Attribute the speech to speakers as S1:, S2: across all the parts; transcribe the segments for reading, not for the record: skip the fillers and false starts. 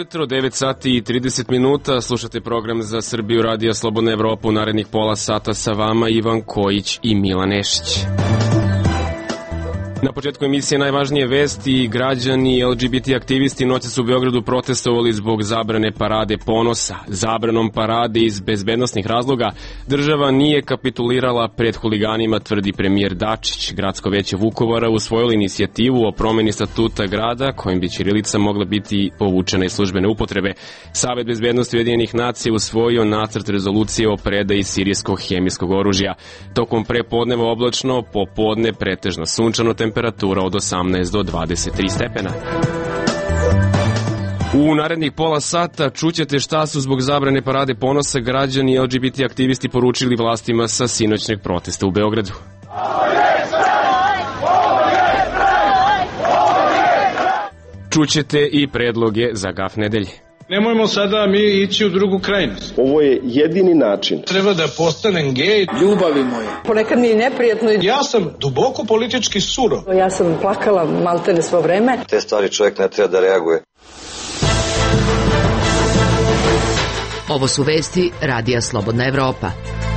S1: jutro, 9 sati i 30 minuta, slušate program za Srbiju Radija Slobodna Evropa. U narednih pola sata sa vama Ivan Kojić i Milan Nešić. Na početku emisije najvažnije vesti. Građani i LGBT aktivisti noćas u Beogradu protestovali zbog zabrane parade ponosa. Zabranom parade iz bezbednosnih razloga država nije kapitulirala pred huliganima, tvrdi premijer Dačić. Gradsko veće Vukovara usvojilo inicijativu o promeni statuta grada kojim bi ćirilica mogla biti povučena iz službene upotrebe. Savet bezbednosti Ujedinjenih nacija usvojio nacrt rezolucije o predaji sirijskog hemijskog oružja. Tokom prepodneva oblačno, popodne pretežno sunčano, temperatura od 18 do 23 stepena. U narednih pola sata čućete šta su zbog zabrane parade ponosa građani i LGBT aktivisti poručili vlastima sa sinoćnjeg protesta u Beogradu. Čućete i predloge za gaf nedelje.
S2: Nemojmo sada mi ići u drugu krajnost.
S3: Ovo je jedini način.
S2: Treba da postanem gej.
S4: Ljubavi moje.
S5: Ponekad mi je neprijatno.
S2: Ja sam duboko politički surov.
S5: Ja sam plakala maltene svo vreme.
S6: Te stvari čovjek ne treba da reaguje.
S7: Ovo su vesti Radija Slobodna Evropa.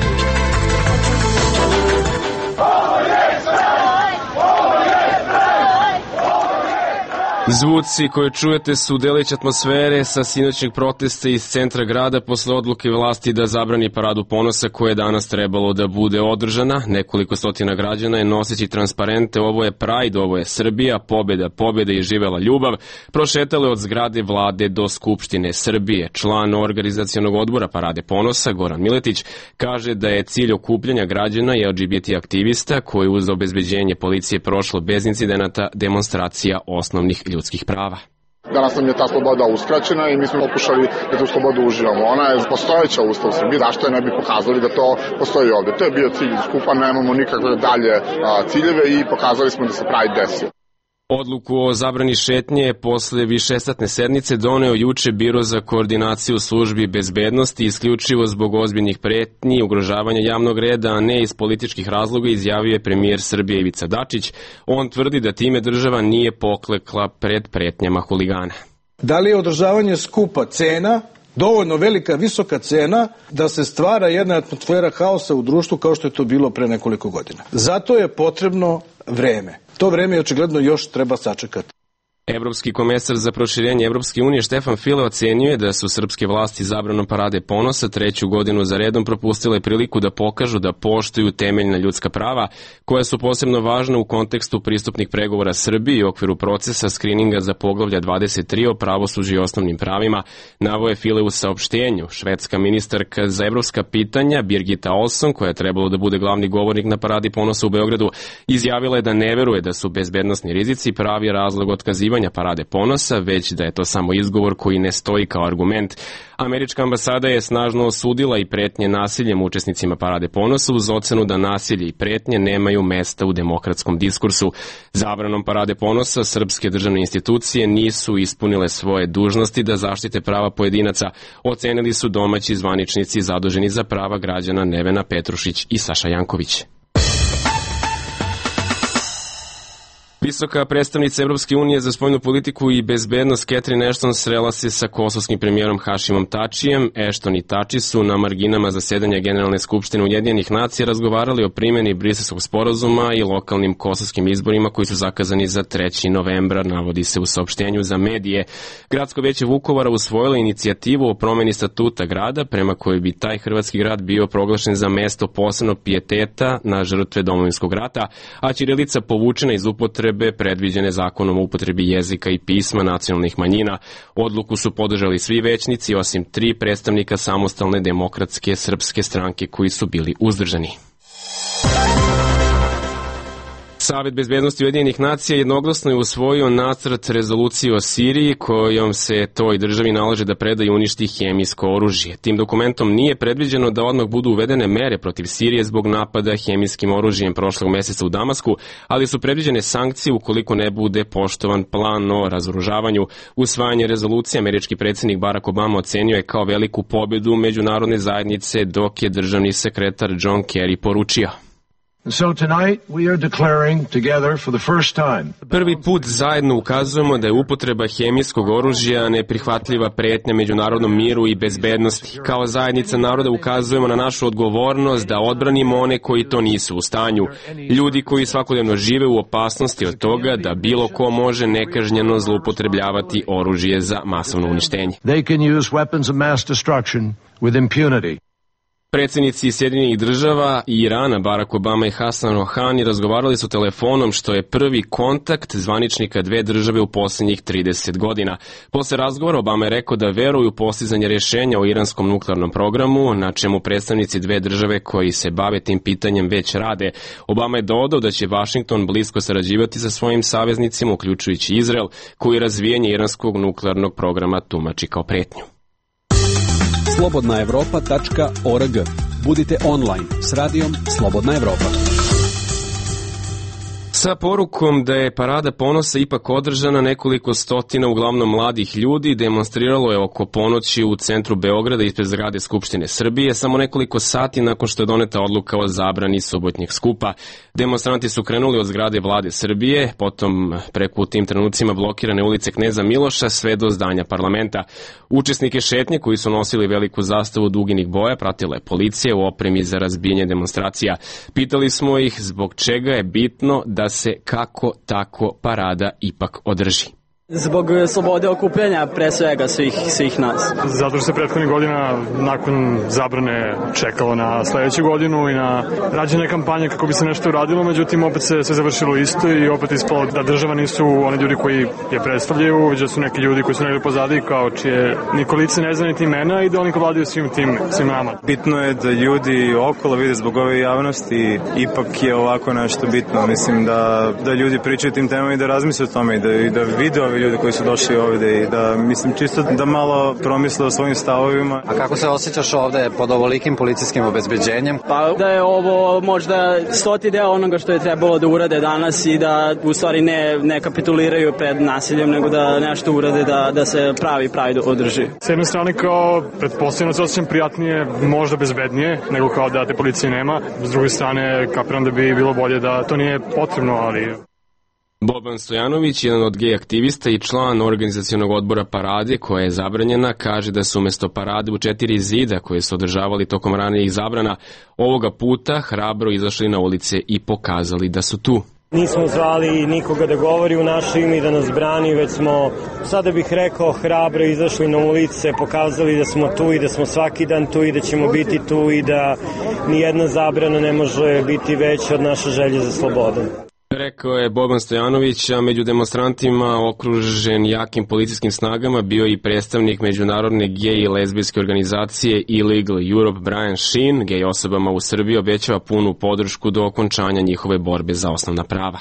S1: Zvuci koje čujete su delić atmosfere sa sinoćnjeg protesta iz centra grada posle odluke vlasti da zabrani paradu ponosa koja je danas trebalo da bude održana. Nekoliko stotina građana je noseći transparente "Ovo je Pride, ovo je Srbija, pobeda, pobeda i živela ljubav" prošetale od zgrade vlade do Skupštine Srbije. Član organizacionog odbora parade ponosa Goran Miletić kaže da je cilj okupljanja građana i LGBT aktivista koji uz obezbeđenje policije prošlo bez incidenata demonstracija osnovnih ljudskih prava.
S8: Danas nam je ta sloboda uskraćena i mi smo pokušali da tu slobodu uživamo. Ona je postojeća u Ustavu Srbije, zašto je ne bi pokazali da to postoji ovde. To je bio cilj skupa, nemamo nikakve dalje ciljeve i pokazali smo da se Pride desio.
S1: Odluku o zabrani šetnje posle višesatne sednice doneo juče Biro za koordinaciju službi bezbednosti isključivo zbog ozbiljnih pretnji, ugrožavanja javnog reda, a ne iz političkih razloga, izjavio je premijer Srbije Ivica Dačić. On tvrdi da time država nije poklekla pred pretnjama huligana.
S4: Da li je održavanje skupa cena, dovoljno velika, visoka cena da se stvara jedna atmosfera haosa u društvu kao što je to bilo pre nekoliko godina? Zato je potrebno vreme. To vreme očigledno još treba sačekati.
S1: Evropski komesar za proširenje Evropske unije Štefan File ocenjuje da su srpske vlasti zabranom parade ponosa treću godinu za redom propustile priliku da pokažu da poštuju temeljna ljudska prava, koja su posebno važna u kontekstu pristupnih pregovora Srbiji u okviru procesa skrininga za poglavlja 23 o pravosuđu i osnovnim pravima, naveo je File u saopštenju. Švedska ministarka za evropska pitanja Birgitta Olsson, koja je trebalo da bude glavni govornik na paradi ponosa u Beogradu, izjavila je da ne veruje da su bezbednosni rizici pravi razlog otkazivanja parade ponosa, već da je to samo izgovor koji ne stoji kao argument. Američka ambasada je snažno osudila i pretnje nasiljem učesnicima parade ponosa uz ocenu da nasilje i pretnje nemaju mesta u demokratskom diskursu. Zabranom parade ponosa srpske državne institucije nisu ispunile svoje dužnosti da zaštite prava pojedinaca, ocenili su domaći zvaničnici zaduženi za prava građana Nevena Petrušić i Saša Janković. Visoka predstavnica Evropske unije za spoljnu politiku i bezbednost Catherine Ashton srela se sa kosovskim premijerom Hašimom Tačijem. Ashton i Tači su na marginama zasedanja Generalne skupštine Ujedinjenih nacija razgovarali o primjeni Briselskog sporazuma i lokalnim kosovskim izborima koji su zakazani za 3. novembra, navodi se u saopštenju za medije. Gradsko veće Vukovara usvojilo inicijativu o promeni statuta grada prema kojoj bi taj hrvatski grad bio proglašen za mesto posebnog pijeteta na žrtve Domovinskog rata, a ćirilica povučena iz upotrebe predviđene zakonom o upotrebi jezika i pisma nacionalnih manjina. Odluku su podržali svi većnici osim 3 predstavnika samostalne demokratske srpske stranke koji su bili uzdržani. Savet bezbednosti Ujedinjenih nacija jednoglasno je usvojio nacrt rezolucije o Siriji kojom se toj državi nalaže da preda i uništi hemijsko oružje. Tim dokumentom nije predviđeno da odmah budu uvedene mere protiv Sirije zbog napada hemijskim oružjem prošlog meseca u Damasku, ali su predviđene sankcije ukoliko ne bude poštovan plan o razoružavanju. Usvajanje rezolucije američki predsjednik Barack Obama ocenio je kao veliku pobedu međunarodne zajednice, dok je državni sekretar John Kerry poručio:
S9: So tonight we are declaring together for the first time.
S1: Prvi put zajedno ukazujemo da je upotreba hemijskog oružja neprihvatljiva pretnja međunarodnom miru i bezbednosti. Kao zajednica naroda ukazujemo na našu odgovornost da odbranimo one koji to nisu u stanju. Ljudi koji svakodnevno žive u opasnosti od toga da bilo ko može nekažnjeno zloupotrebljavati oružje za masovno uništenje.
S9: They can use weapons of mass destruction with impunity.
S1: Predsjednici Sjedinjenih država i Irana, Barack Obama i Hassan Rouhani, razgovarali su telefonom, što je prvi kontakt zvaničnika dve države u posljednjih 30 godina. Posle razgovora Obama je rekao da veruju u postizanje rješenja o iranskom nuklearnom programu, na čemu predstavnici dve države koji se bave tim pitanjem već rade. Obama je dodao da će Vašington blisko sarađivati sa svojim saveznicima, uključujući Izrael, koji razvijanje iranskog nuklearnog programa tumači kao pretnju.
S10: slobodnaevropa.org. Budite online s radijom Slobodna Evropa.
S1: Sa porukom da je Parada ponosa ipak održana, nekoliko stotina uglavnom mladih ljudi demonstriralo je oko ponoći u centru Beograda ispred zgrade Skupštine Srbije, samo nekoliko sati nakon što je doneta odluka o zabrani subotnjeg skupa. Demonstranti su krenuli od zgrade Vlade Srbije, potom preko u tim trenucima blokirane ulice Kneza Miloša sve do zdanja parlamenta. Učesnike šetnje koji su nosili veliku zastavu duginih boja pratila je policija u opremi za razbijanje demonstracija. Pitali smo ih zbog čega je bitno da se kako tako parada ipak održi.
S11: Zbog slobode okupljanja, pre svega svih nas.
S12: Zato što se prethodnih godina nakon zabrane čekalo na sledeću godinu i na rađene kampanje kako bi se nešto uradilo, međutim opet se sve završilo isto i opet ispalo da država nisu oni ljudi koji je predstavljaju, već da su neki ljudi koji su negdje pozadi kao čije niko lice ne zna niti imena i da oni vladaju svim nama.
S13: Bitno je da ljudi okolo vide zbog ove javnosti, ipak je ovako nešto bitno. Mislim da ljudi pričaju tim temama i da razmisle o tome i da vide ovi ljudi koji su došli ovde i da, mislim, čisto da malo promisle o svojim stavovima.
S14: A kako se osjećaš ovde pod ovolikim policijskim obezbeđenjem?
S11: Pa da je ovo možda 100. deo onoga što je trebalo da urade danas i da u stvari ne kapituliraju pred nasiljem, nego da nešto urade da se pravi održi.
S12: S jedne strane kao pretpostavljeno se osjećam prijatnije, možda bezbednije, nego kao da te policije nema. S druge strane kapiram da bi bilo bolje da to nije potrebno, ali...
S1: Boban Stojanović, jedan od gej aktivista i član organizacionog odbora parade koja je zabranjena, kaže da su umjesto parade u 4 zida koje su održavali tokom ranijih zabrana, ovoga puta hrabro izašli na ulice i pokazali da su tu.
S15: Nismo zvali nikoga da govori u naše ime i da nas brani, već smo, sada bih rekao, hrabro izašli na ulice, pokazali da smo tu i da smo svaki dan tu i da ćemo biti tu i da nijedna zabrana ne može biti veća od naše želje za slobodom.
S1: Rekao je Boban Stojanović, a među demonstrantima okružen jakim policijskim snagama bio i predstavnik međunarodne gej i lezbijske organizacije Illegal Europe Brian Sheen. Gej osobama u Srbiji obećava punu podršku do okončanja njihove borbe za osnovna prava.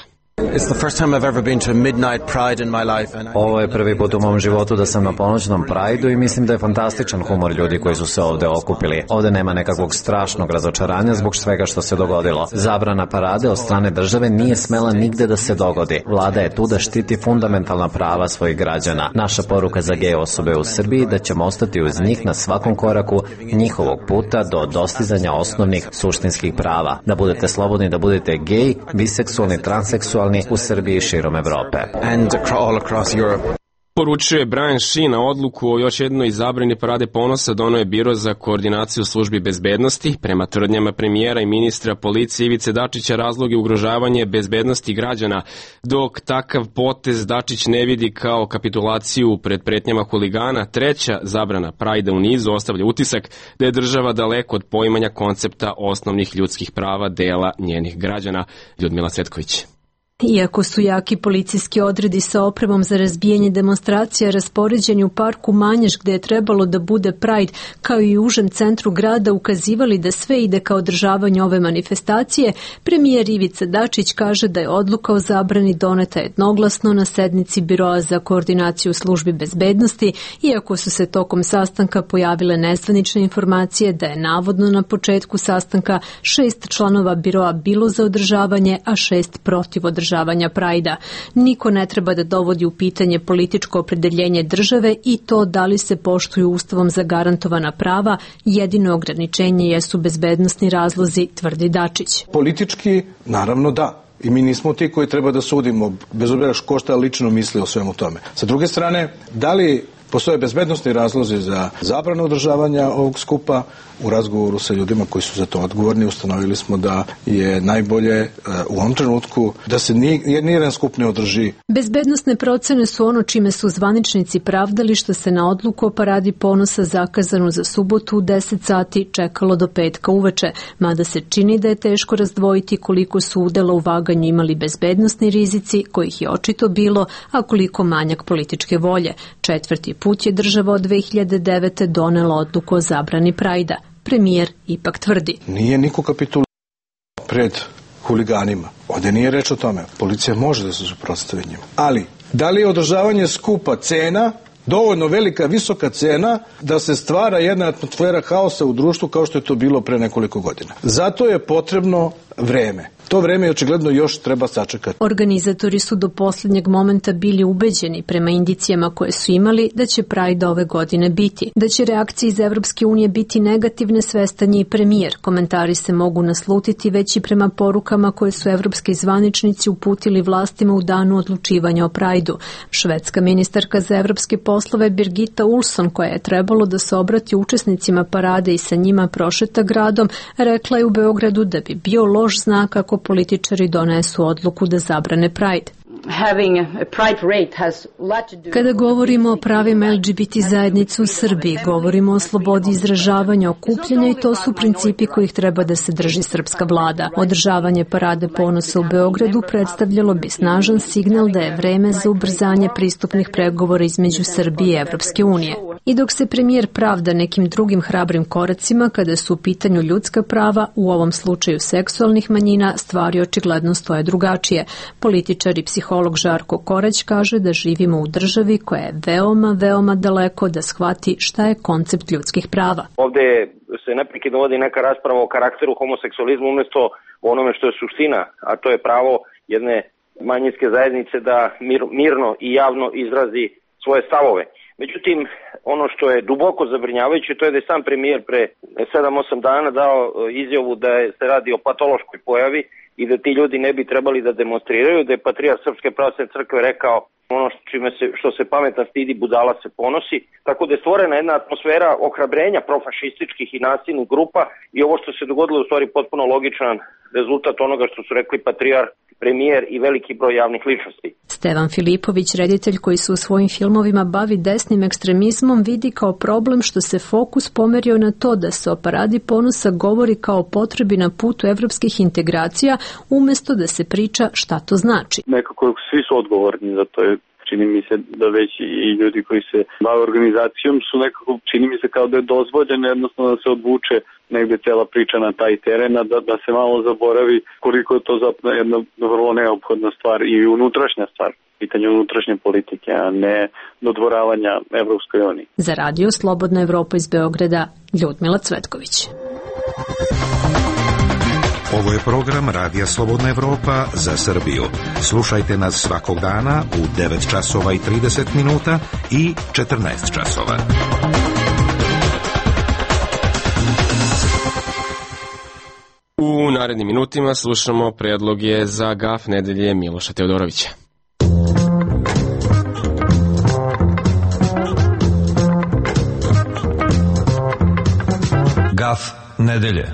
S14: Ovo je prvi put u mom životu da sam na ponoćnom Prideu i mislim da je fantastičan humor ljudi koji su se ovde okupili. Ovde nema nekakvog strašnog razočaranja zbog svega što se dogodilo. Zabrana parade od strane države nije smela nigde da se dogodi. Vlada je tu da štiti fundamentalna prava svojih građana. Naša poruka za gej osobe u Srbiji da ćemo ostati uz njih na svakom koraku njihovog puta do dostizanja osnovnih suštinskih prava. Da budete slobodni, da budete gej, biseksualni, transseksualni u Srbiji i širom Evrope.
S1: Poručio je Brian Sheen, na odluku o još jednoj zabrani parade ponosa doneo je Biro za koordinaciju službi bezbednosti. Prema tvrdnjama premijera i ministra policije Ivice Dačića razlog je ugrožavanje bezbednosti građana, dok takav potez Dačić ne vidi kao kapitulaciju pred pretnjama huligana. Treća zabrana Prajda u nizu ostavlja utisak da je država daleko od poimanja koncepta osnovnih ljudskih prava dela njenih građana. Ljudmila Cvetković.
S16: Iako su jaki policijski odredi sa opremom za razbijanje demonstracija raspoređeni u parku Manjaš gde je trebalo da bude Pride, kao i u užem centru grada ukazivali da sve ide ka održavanju ove manifestacije, premijer Ivica Dačić kaže da je odluka o zabrani doneta jednoglasno na sednici Biroa za koordinaciju službi bezbednosti, iako su se tokom sastanka pojavile nezvanične informacije da je navodno na početku sastanka 6 članova Biroa bilo za održavanje, a 6 protiv održavanja. održavanja Prajda. Niko ne treba da dovodi u pitanje političko opredeljenje države i to da li se poštuju Ustavom zagarantovana prava, jedino ograničenje jesu bezbednosni razlozi, tvrdi Dačić.
S4: Politički, naravno da. I mi nismo ti koji treba da sudimo, bez obzira ko šta lično misli o svemu tome. Sa druge strane, da li postoje bezbednosni razlozi za zabranu održavanja ovog skupa? U razgovoru sa ljudima koji su za to odgovorni ustanovili smo da je najbolje u ovom trenutku da se nijedan skup ne održi.
S16: Bezbednosne procene su ono čime su zvaničnici pravdali što se na odluku o paradi ponosa zakazanu za subotu u 10 sati čekalo do petka uveče, mada se čini da je teško razdvojiti koliko su udela u vaganju imali bezbednosni rizici, kojih je očito bilo, a koliko manjak političke volje. Četvrti put je država od 2009. donela odluku o zabrani Prajda. Premijer ipak tvrdi.
S4: Nije niko kapitulirao pred huliganima. Ovdje nije reč o tome. Policija može da se suprotstavi njima. Ali, da li je održavanje skupa cena, dovoljno velika, visoka cena, da se stvara jedna atmosfera haosa u društvu kao što je to bilo pre nekoliko godina? Zato je potrebno vreme. To vreme očigledno još treba sačekati.
S16: Organizatori su do posljednjeg momenta bili ubeđeni prema indicijama koje su imali da će Pride ove godine biti. Da će reakcije iz Evropske unije biti negativne svestan je i premijer. Komentari se mogu naslutiti već i prema porukama koje su evropski zvaničnici uputili vlastima u danu odlučivanja o Prideu. Švedska ministarka za evropske poslove Birgitta Olsson, koja je trebalo da se obrati učesnicima parade i sa njima prošeta gradom, rekla je u Beogradu da bi bio loš znak ako političari donesu odluku da zabrane Pride. Kada govorimo o pravima LGBT zajednice u Srbiji, govorimo o slobodi izražavanja, okupljanja i to su principi kojih treba da se drži srpska vlada. Održavanje parade ponosa u Beogradu predstavljalo bi snažan signal da je vreme za ubrzanje pristupnih pregovora između Srbije i Evropske unije. I dok se premijer pravda nekim drugim hrabrim koracima kada su u pitanju ljudska prava, u ovom slučaju seksualnih manjina, stvari očigledno stoje drugačije. Političar i psiholog Žarko Korać kaže da živimo u državi koja je veoma daleko da shvati šta je koncept ljudskih prava.
S17: Ovde se neprekidno vodi neka rasprava o karakteru homoseksualizma umjesto onome što je suština, a to je pravo jedne manjinske zajednice da mirno i javno izrazi svoje stavove. Međutim, ono što je duboko zabrinjavajuće, to je da je sam premijer pre 7-8 dana dao izjavu da se radi o patološkoj pojavi i da ti ljudi ne bi trebali da demonstriraju, da je patrijarh Srpske pravoslavne crkve rekao ono što se pametan stidi, budala se ponosi, tako da je stvorena jedna atmosfera ohrabrenja profašističkih i nasilnih grupa i ovo što se dogodilo u stvari potpuno logičan rezultat onoga što su rekli patrijarh, premijer i veliki broj javnih ličnosti.
S16: Stevan Filipović, reditelj koji se u svojim filmovima bavi desnim ekstremizmom, vidi kao problem što se fokus pomerio na to da se o paradi ponosa govori kao potrebi na putu evropskih integracija, umjesto da se priča šta to znači.
S18: Nekako svi su odgovorni za to. Čini mi se da već i ljudi koji se bave organizacijom su nekako, čini mi se kao da je dozvoljeno jednostavno da se odvuče negde cela priča na taj teren, da se malo zaboravi koliko je to zapravo jedna vrlo neophodna stvar i unutrašnja stvar, pitanje unutrašnje politike, a ne dodvoravanja Evropskoj uniji.
S16: Za radio Slobodna Evropa iz Beograda, Ljudmila Cvetković.
S19: Ovo je program Radija Slobodna Evropa za Srbiju. Slušajte nas svakog dana u 9 časova i 30 minuta i 14 časova.
S1: U narednim minutima slušamo predloge za gaf nedelje Miloša Teodorovića.
S20: Gaf nedelje.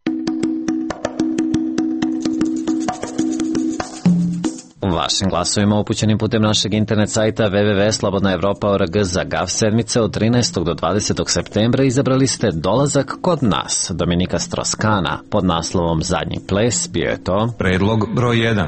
S14: Vašim glasovima upućenim putem našeg internet sajta www.slobodnaevropa.org za GAF sedmice od 13. do 20. septembra izabrali ste dolazak kod nas Dominika Stroskana. Pod naslovom Zadnji ples bio je to
S20: predlog broj 1.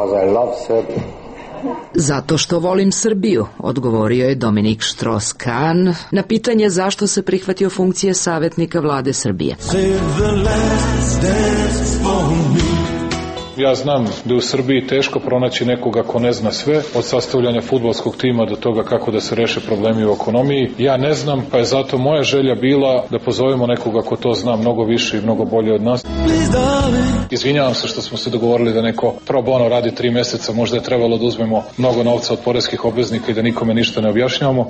S7: Zato što volim Srbiju, odgovorio je Dominik Štros-Kan na pitanje zašto se prihvatio funkcije savjetnika vlade Srbije.
S9: Ja znam da je u Srbiji teško pronaći nekoga ko ne zna sve, od sastavljanja fudbalskog tima do toga kako da se reše problemi u ekonomiji. Ja ne znam, pa je zato moja želja bila da pozovemo nekoga ko to zna mnogo više i mnogo bolje od nas. Izvinjavam se što smo se dogovorili da neko pro bono radi 3 meseca, možda je trebalo da uzmemo mnogo novca od poreskih obveznika i da nikome ništa ne objašnjavamo.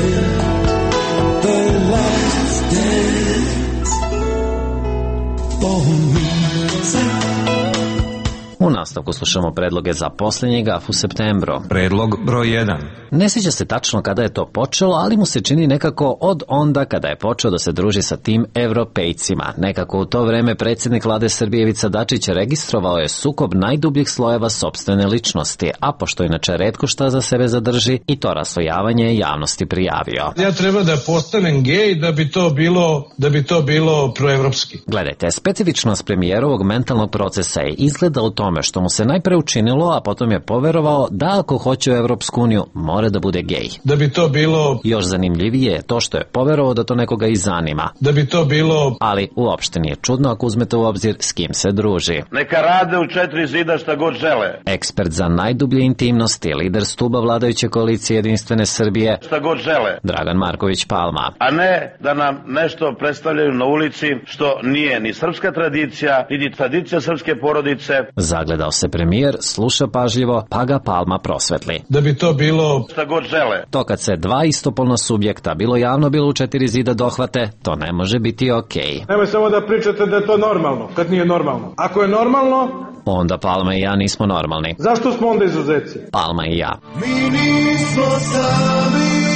S14: U nastavku slušamo predloge za posljednji gaf u septembru.
S20: Predlog broj 1.
S14: Ne sjeća se tačno kada je to počelo, ali mu se čini nekako od onda kada je počeo da se druži sa tim evropejcima. Nekako u to vreme predsjednik vlade Srbije Ivica Dačić registrovao je sukob najdubljih slojeva sopstvene ličnosti, a pošto inače retko šta za sebe zadrži, i to raslojavanje je javnosti prijavio.
S2: Ja treba da postanem gej da bi to bilo proevropski.
S14: Gledajte, specifičnost premijerovog mentalnog procesa je izgleda u tome što mu se najpre učinilo, a potom je poverovao da ako hoće u Evropsku uniju, mora da bude gej.
S2: Da bi to bilo...
S14: Još zanimljivije je to što je poverovao da to nekoga i zanima.
S2: Da bi to bilo...
S14: Ali uopšte nije čudno ako uzmete u obzir s kim se druži.
S21: Neka rade u 4 zida šta god žele.
S14: Ekspert za najdublje intimnosti, lider stuba vladajuće koalicije Jedinstvene Srbije,
S21: šta god žele.
S14: Dragan Marković Palma.
S21: A ne da nam nešto predstavljaju na ulici što nije ni srpska tradicija, ni tradicija srpske porodice.
S14: Zagledao se premijer, sluša pažljivo, pa ga Palma prosvetli.
S2: Da bi to bilo...
S21: šta god žele.
S14: To kad se dva istopolna subjekta, bilo javno, bilo u 4 zida, dohvate, to ne može biti okej.
S2: Nemoj samo da pričate da je to normalno, kad nije normalno. Ako je normalno...
S14: Onda Palma i ja nismo normalni.
S2: Zašto smo onda izuzeci?
S14: Palma i ja.
S22: Mi nismo sami.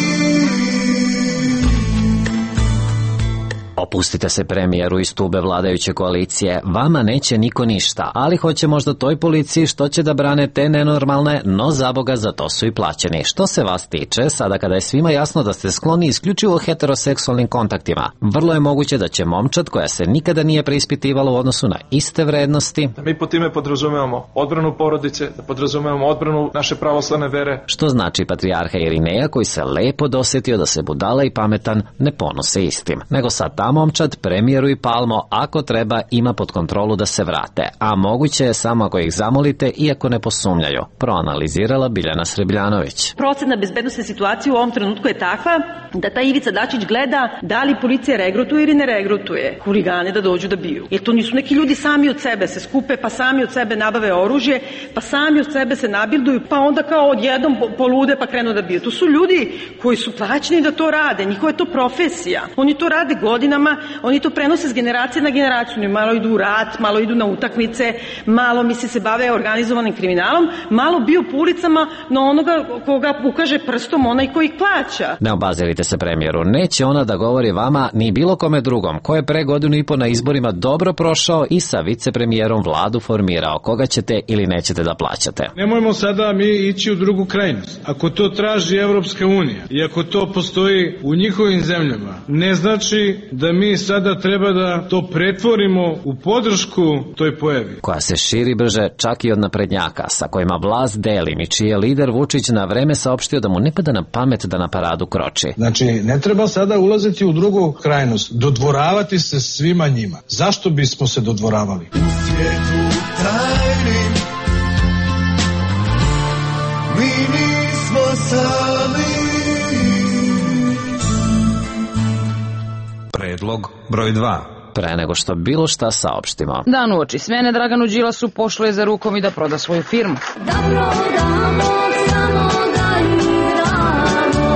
S14: Opustite se premijeru iz tube vladajuće koalicije, vama neće niko ništa, ali hoće možda toj policiji što će da brane te nenormalne, no zaboga za to su i plaćeni. Što se vas tiče, sada kada je svima jasno da ste skloni isključivo heteroseksualnim kontaktima, vrlo je moguće da će momčad koja se nikada nije preispitivala u odnosu na iste vrednosti,
S23: mi po time podrazumevamo odbranu porodice, da podrazumevamo odbranu naše pravoslavne vere.
S14: Što znači patrijarha Irineja koji se lepo dosjetio da se budala i pametan ne ponose istim, nego sad ta momčad, premijeru i Palmo, ako treba, ima pod kontrolu da se vrate, a moguće je samo ako ih zamolite, iako ne posumnjaju, proanalizirala Biljana Srebljanović.
S24: Procena bezbednostne situacije u ovom trenutku je takva da taj Ivica Dačić gleda da li policija regrutuje ili ne regrutuje huligane da dođu da biju. Jer to nisu neki ljudi sami od sebe se skupe, pa sami od sebe nabave oružje, pa sami od sebe se nabilduju, pa onda kao odjednom polude pa krenu da biju. To su ljudi koji su plaćeni da to rade, njihova je to profesija. Oni to rade godinama, oni to prenose s generacije na generaciju. Oni malo idu u rat, malo idu na utakmice, malo se bave organizovanim kriminalom, malo biju po ulicama na onoga koga ukaže prstom onaj koji ih plaća.
S14: Ne obazirite se premijeru, neće ona da govori vama ni bilo kome drugom ko je pre 1.5 godina na izborima dobro prošao i sa vicepremijerom vladu formirao koga ćete ili nećete da plaćate.
S2: Nemojmo sada mi ići u drugu krajnost. Ako to traži Evropska unija i ako to postoji u njihovim zemljama, ne znači da mi sada treba da to pretvorimo u podršku toj pojavi.
S14: Koja se širi brže čak i od naprednjaka, sa kojima vlast delim i čiji je lider Vučić na vreme saopštio da mu ne pada na pamet da na paradu kroči.
S2: Znači, ne treba sada ulaziti u drugu krajnost, dodvoravati se svima njima. Zašto bismo se dodvoravali?
S22: U svijetu tajni mi nismo sami.
S20: Predlog broj 2.
S14: Pre nego što bilo šta saopštimo.
S25: Dan uoči smene Draganu Đilasu pošlo je za rukom i da proda svoju firmu.
S22: Dobro da Bog samo da igramo.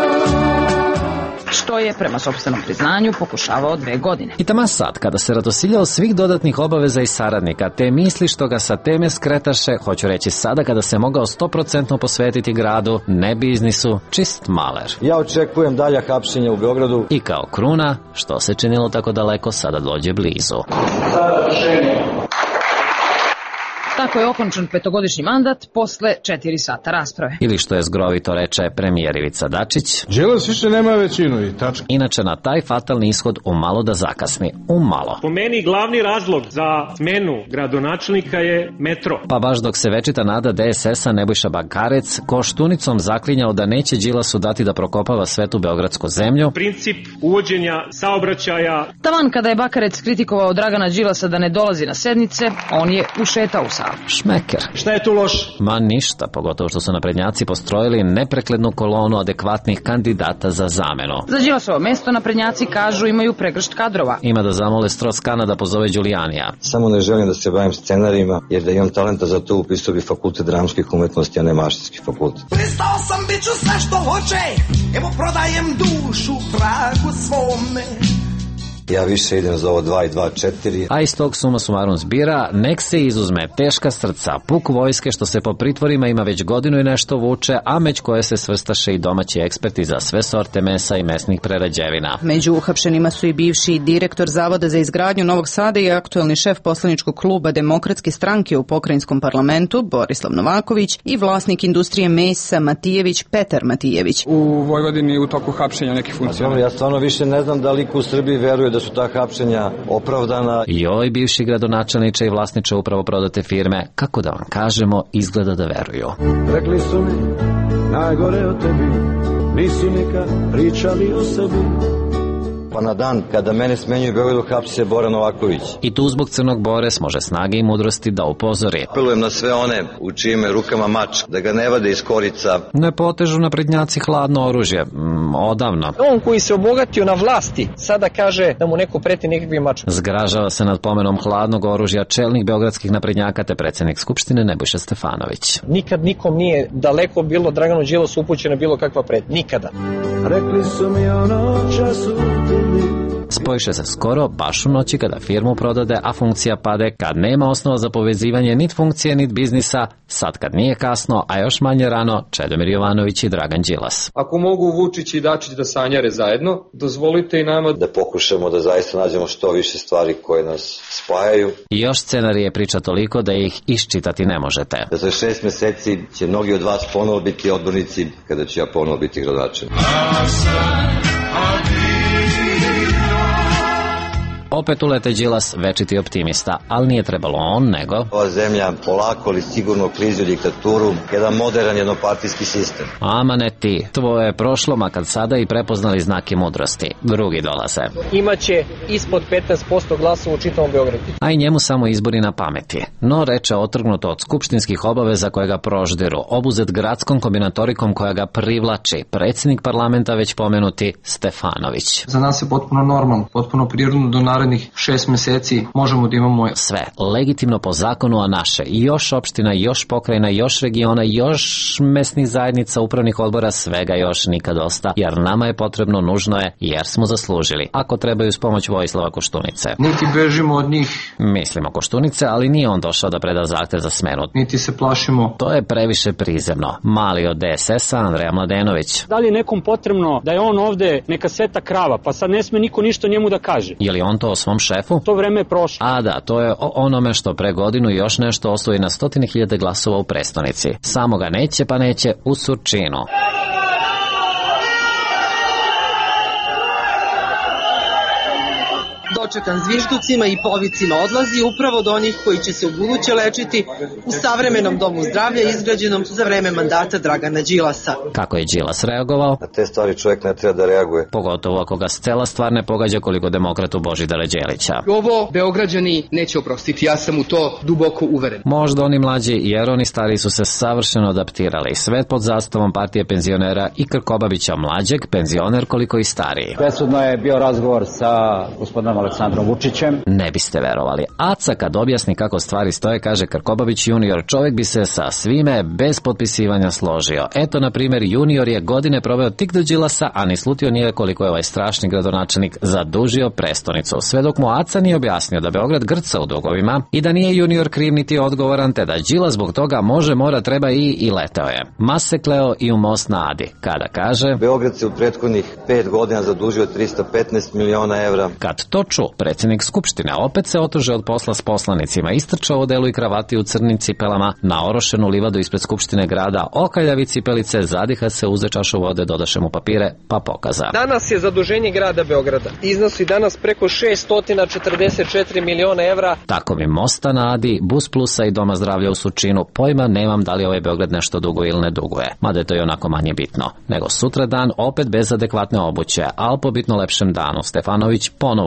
S25: Što je, prema sopstvenom priznanju, pokušavao 2 godine.
S14: I taman sad, kada se radosiljao svih dodatnih obaveza i saradnika, te misli što ga sa teme skretaše, hoću reći sada kada se mogao 100% posvetiti gradu, ne biznisu, čist maler.
S26: Ja očekujem dalja hapšenja u Beogradu.
S14: I kao kruna, što se činilo tako daleko, sada dođe blizu.
S25: Tako je okončan 5-godišnji mandat posle 4 sata rasprave.
S14: Ili što je zgrovito reče premijer Ivica Dačić,
S2: Đilas više nema većinu i tačka.
S14: Inače na taj fatalni ishod umalo da zakasni. Umalo.
S27: Po meni glavni razlog za smenu gradonačelnika je metro.
S14: Pa baš dok se večita nada DSS-a Nebojša Bakarec koštunicom zaklinjao da neće Đilasu dati da prokopava svetu beogradsku zemlju.
S27: Princip uvođenja saobraćaja.
S25: Taman kada je Bakarec kritikovao Dragana Đilasa da ne dolazi na sednice, on je ušetao u salu.
S14: Šmeker.
S27: Šta je tu loš?
S14: Ma ništa, pogotovo što su naprednjaci postrojili nepreklednu kolonu adekvatnih kandidata za zamenu.
S25: Za Đilasovo mesto naprednjaci kažu imaju pregršt kadrova.
S14: Ima da zamole Strauss-Kahna da pozove Đulijanija.
S26: Samo ne želim da se bavim scenarijima, jer da imam talenta za to upisao bi fakultet dramskih umetnosti, a ne mašinski fakultet.
S22: Pristao sam, bit ću sve što hoće, evo prodajem dušu vragu svome.
S26: Ja više idem za ovo 2 i 2, 4.
S14: A iz tog suma sumarum zbira, nek se izuzme teška srca, puk vojske što se po pritvorima ima već godinu i nešto vuče, a među koje se svrstaše i domaći eksperti za sve sorte mesa i mesnih prerađevina.
S3: Među uhapšenima su i bivši direktor Zavoda za izgradnju Novog Sada i aktuelni šef poslaničkog kluba Demokratske stranke u pokrajinskom parlamentu Borislav Novaković i vlasnik industrije mesa Matijević Petar Matijević.
S5: U Vojvodini u toku hapšenja nekih funkcija.
S26: Ja stvarno više ne znam da li u Srbiji veruje da su ta hapšenja opravdana.
S14: Joj, bivši gradonačelniče i vlasniče upravo prodate firme, kako da vam kažemo, izgleda da veruju.
S22: Rekli su mi najgore o tebi, nisu nikad pričali o sebi.
S26: Pa na dan kada mene smenjuju u Beogradu hapsi se Bora Novaković.
S14: I tu zbog Crnog Bore smože snage i mudrosti da upozori.
S26: Apelujem na sve one u čijim je rukama mač, da ga ne vade iz korica.
S14: Ne potežu naprednjaci hladno oružje, odavno.
S6: On koji se obogatio na vlasti, sada kaže da mu neko preti nekakvim mačom.
S14: Zgražava se nad pomenom hladnog oružja čelnik beogradskih naprednjaka te predsjednik Skupštine Nebojša Stefanović.
S6: Nikad nikom nije daleko bilo Draganu Đilasu upućena bilo kakva pret. Nikada.
S22: Rekli su mi ono času.
S14: Spojiše se skoro, baš u noći kada firmu prodade, a funkcija pade, kad nema osnova za povezivanje nit funkcije, nit biznisa, sad kad nije kasno, a još manje rano, Čedomir Jovanović i Dragan Đilas.
S6: Ako mogu Vučić i Dačić da sanjare zajedno, dozvolite i nama
S26: da pokušamo da zaista nađemo što više stvari koje nas spajaju.
S14: I još scenarije priča toliko da ih iščitati ne možete.
S26: Da za 6 meseci će mnogi od vas ponovo biti odbornici, kada ću ja ponovo biti gradonačelnik.
S14: Opet ulete Đilas, večiti optimista, ali nije trebalo on, nego...
S26: Ova zemlja polako ali sigurno klizi u diktaturu, jedan modern jednopartijski sistem.
S14: Ama ne ti, tvoje je prošlo, makar sada i prepoznali znake mudrosti. Drugi dolaze.
S6: Imaće ispod 15% glasova u čitavom Beogradu.
S14: A i njemu samo izbori na pameti. No, reče otrgnuto od skupštinskih obaveza koje ga proždiru, obuzet gradskom kombinatorikom koja ga privlači, predsjednik parlamenta već pomenuti Stefanović.
S6: Za nas je potpuno normalno, potpuno prirodno do narednih 6 meseci možemo da imamo
S14: sve legitimno po zakonu, a naše još opština, još pokrajina, još regiona, još mesnih zajednica, upravnih odbora, svega još nikad dosta, jer nama je potrebno, nužno je, jer smo zaslužili. Ako trebaju s pomoć Vojislava Koštunice.
S6: Niti bežimo od njih.
S14: Mislimo Koštunice, ali nije on došao da preda zahtev za smenu.
S6: Niti se plašimo.
S14: To je previše prizemno. Mali od DSS-a Andreja Mladenović.
S27: Da li je nekom potrebno da je on ovde neka sveta krava, pa sad ne sme niko ništa njemu da kaže?
S14: Je li on to o svom šefu?
S27: To vreme je prošlo.
S14: A da, to je o onome što pre godinu i još nešto osvoji na 100.000 glasova u prestonici. Samo ga neće pa neće u Surčinu.
S8: Dočekan zvižducima i povicima odlazi upravo od onih koji će se ubuduće lečiti u savremenom domu zdravlja izgrađenom za vreme mandata Dragana Đilasa.
S14: Kako je Đilas reagovao?
S26: Na te stvari čovjek ne treba da reaguje.
S14: Pogotovo ako ga cela stvar ne pogađa koliko demokratu Božidara Đelića.
S8: Ovo Beograđani neće oprostiti, ja sam u to duboko uveren.
S14: Možda oni mlađi, jer oni stari su se savršeno adaptirali. Sve pod zastavom partije penzionera i Krkobabića mlađeg, penzioner koliko i stariji.
S10: Presudno je bio razgovor sa gospodinom Aleksandrom Vučićem.
S14: Ne biste verovali. Aca kad objasni kako stvari stoje, kaže Krkobabić junior, čovjek bi se sa svime bez potpisivanja složio. Eto, na primjer, junior je godine proveo tik do Đilasa, a ni slutio nije koliko je ovaj strašni gradonačelnik zadužio prestonicu. Sve dok mu Aca nije objasnio da Beograd grca u dugovima i da nije junior kriv niti odgovoran, te da Đilas zbog toga može, mora, treba i leteo je. Mas se kleo i u most na Adi. Kada kaže...
S26: Beograd se u prethodnih 5 godina zadužio 315 miliona evra.
S14: Kad to ču, predsjednik Skupštine opet se otuže od posla s poslanicima, istrčao u delu i kravati u crnim cipelama na orošenu livadu ispred Skupštine grada, okaljavi cipelice, zadiha se, uze čašu vode, dodaše mu papire, pa pokaza.
S6: Danas je zaduženje grada Beograda. Iznosi danas preko 644 miliona evra.
S14: Tako mi mosta na Adi, Bus Plusa i Doma zdravlja u Surčinu, pojma nemam da li ovaj Beograd nešto duguje ili ne duguje. Mada je to i onako manje bitno. Nego sutra dan opet bez adekvatne obuće, al po bitno lepšem danu Stefanović ponovo istrča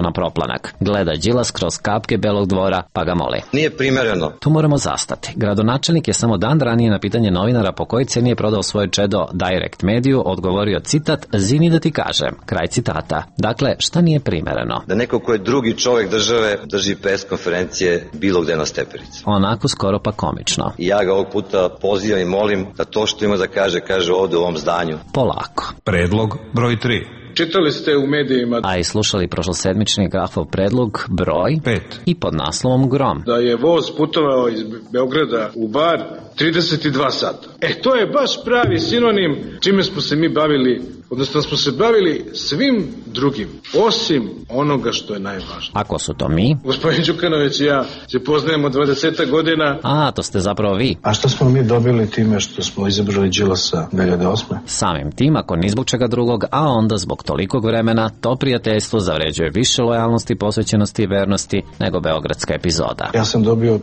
S14: na proplanak. Gleda Đilas kroz kapke Belog dvora pa ga moli.
S26: Nije primereno.
S14: Tu moramo zastati. Gradonačelnik je samo dan ranije na pitanje novinara po kojoj ceni je prodao svoje čedo Direct Mediju odgovorio citat "Zini da ti kažem". Kraj citata. Dakle, šta nije primereno?
S26: Da neko ko je drugi čovjek države drži pres konferencije bilo gde na stepenici.
S14: Onako skoro pa komično.
S26: I ja ga ovog puta pozivam i molim da to što ima da kaže ovde u ovom zdanju.
S14: Polako.
S20: Predlog broj 3.
S2: Čitali ste u medijima
S14: a i slušali prošlosedmični Grafov predlog broj
S20: 5
S14: i pod naslovom Grom.
S2: Da je voz putovao iz Beograda u Bar 32 sata. To je baš pravi sinonim čime smo se mi bavili, odnosno smo se bavili svim drugim, osim onoga što je najvažnije.
S14: Ako su to mi?
S2: Gospodin Đukanović i ja se poznajemo 20 godina.
S14: A, to ste zapravo vi.
S22: A što smo mi dobili time što smo izabrali Đilasa 2008?
S14: Samim tim, ako ni zbog čega drugog, a onda zbog tolikog vremena, to prijateljstvo zavređuje više lojalnosti, posvećenosti i vernosti nego beogradska epizoda.
S22: Ja sam dobio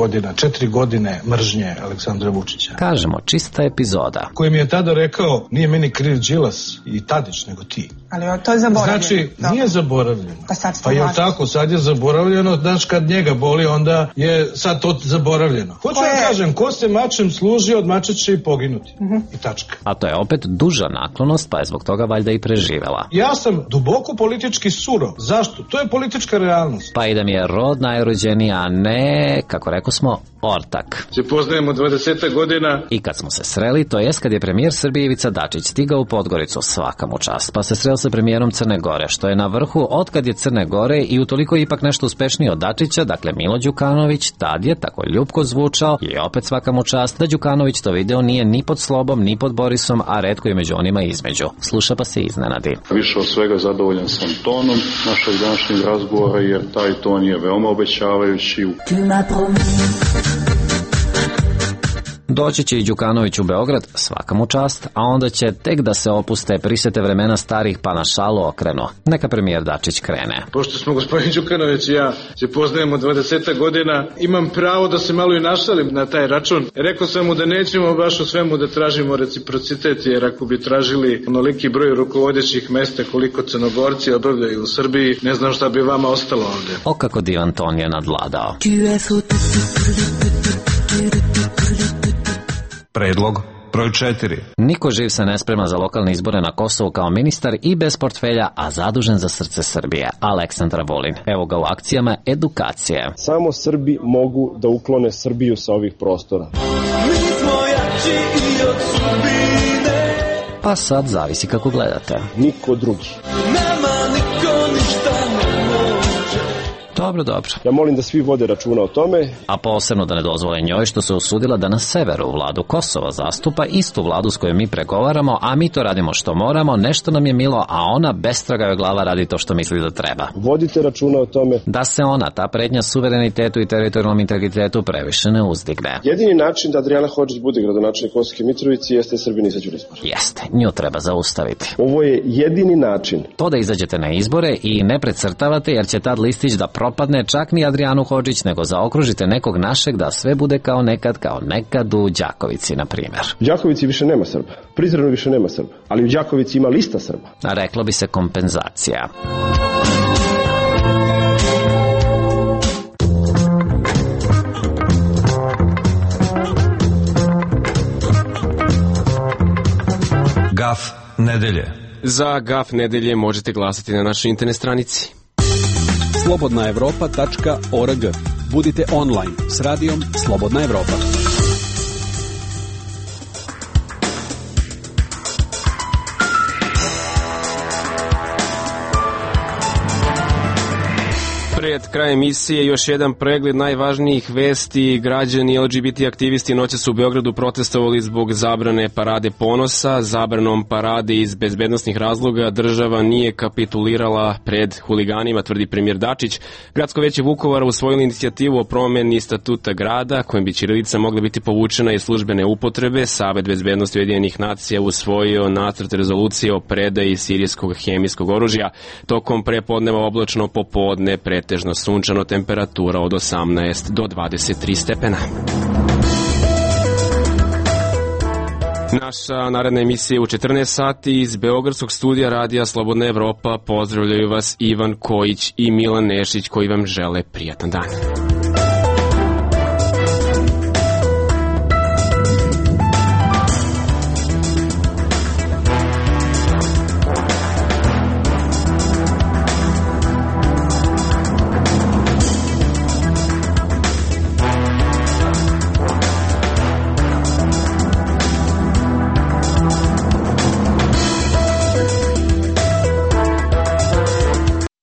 S22: 4 godine mržnje Aleksandra Vučića.
S14: Kažemo, čista epizoda.
S22: Koji mi je tada rekao, nije meni kriv Đilas i Tadić, nego ti.
S4: Ali to je zaboravljeno.
S22: Znači, nije zaboravljeno. Pa je tako, sad je zaboravljeno, znaš kad njega boli, onda je sad to zaboravljeno. Hoću da kažem, ko se mačem služi, od mača će i poginuti. I tačka.
S14: A to je opet duža naklonost, pa je zbog toga valjda i preživela.
S22: Ja sam duboko politički surov. Zašto? To je politička realnost.
S14: Pa i da mi je rod najrođeniji, a ne, kako rekao smo, ortak.
S2: Se poznajemo 20 godina.
S14: I kad smo se sreli, to jest kad je premijer Srbije Ivica Dačić stigao u Podgoricu, svaka mu čast, pa se sreo sa premijerom Crne Gore, što je na vrhu otkad je Crne Gore i utoliko ipak nešto uspešniji od Dačića, dakle Milo Đukanović, tad je tako ljupko zvučao i opet svaka mu čast da Đukanović to video nije ni pod Slobom, ni pod Borisom, a retko je među onima između. Sluša pa se iznenadi.
S9: Više od svega zadovoljan sam tonom našeg današnjeg razgovora, jer taj ton je veoma obećavajući.
S14: Doći će i Đukanović u Beograd, svaka mu čast, a onda će tek da se opuste prisete vremena starih pa na šalu okrenu. Neka premijer Dačić krene.
S2: Pošto smo gospodin Đukanović i ja se poznajemo 20 godina, imam pravo da se malo i našalim na taj račun. Rekao sam mu da nećemo baš u svemu da tražimo reciprocitet, jer ako bi tražili onoliki broj rukovodećih mesta koliko Crnogorci obavljaju u Srbiji, ne znam šta bi vama ostalo ovde.
S14: O kako divan ton je nadvladao.
S20: Predlog broj 4.
S14: Niko živ se ne sprema za lokalne izbore na Kosovu kao ministar i bez portfelja, a zadužen za srce Srbije. Aleksandar Vulin. Evo ga u akcijama edukacije.
S11: Samo Srbi mogu da uklone Srbiju sa ovih prostora.
S12: Mi smo jači i od sudbine.
S14: Pa sad zavisi kako gledate.
S11: Niko drugi.
S12: Nama niko ništa ne može.
S14: Dobro.
S11: Ja molim da svi vode računa o tome.
S14: A posebno da ne dozvole njoj što se usudila da na severu vladu Kosova zastupa istu vladu s kojom mi pregovaramo, a mi to radimo što moramo, nešto nam je milo, a ona bestragave glava radi to što misli da treba.
S11: Vodite računa o tome.
S14: Da se ona, ta prednja suverenitetu i teritorijalnom integritetu previše ne uzdigne.
S11: Jedini način da Adrijana Hodžić bude gradonačelnik Kosovske Mitrovice jeste Srbi ne izađu na izbore.
S14: Jeste, nju treba zaustaviti.
S11: Ovo je jedini način.
S14: To da izađete na izbore i ne precrtavate, jer će tad listić da propadne čak ni Adrijanu Hodžić, nego zaokružite nekog našeg da sve bude kao nekad u Đakovici, na primjer.
S11: U Đakovici više nema Srba. Prizrenu više nema Srba. Ali u Đakovici ima lista Srba.
S14: A reklo bi se kompenzacija.
S20: Gaf nedelje.
S1: Za Gaf nedelje možete glasati na našoj internet stranici.
S13: slobodnaevropa.org. Budite online s radijom Slobodna Evropa.
S1: Pred krajem emisije još jedan pregled najvažnijih vesti. Građani LGBT aktivisti noće su u Beogradu protestovali zbog zabrane parade ponosa. Zabranom parade iz bezbednosnih razloga država nije kapitulirala pred huliganima, tvrdi premijer Dačić. Gradsko veće Vukovara usvojilo inicijativu o promeni statuta grada, kojim bi ćirilica mogla biti povučena iz službene upotrebe. Savet bezbednosti Ujedinjenih nacija usvojio nacrt rezolucije o predaji sirijskog hemijskog oružja. Tokom prepodneva oblačno, popodne pretežno sunčano, temperatura od 18 do 23 stepena. Naša naredna emisija je u 14 sati iz Beogradskog studija Radija Slobodna Evropa. Pozdravljaju vas Ivan Kojić i Milan Nešić koji vam žele prijatan dan.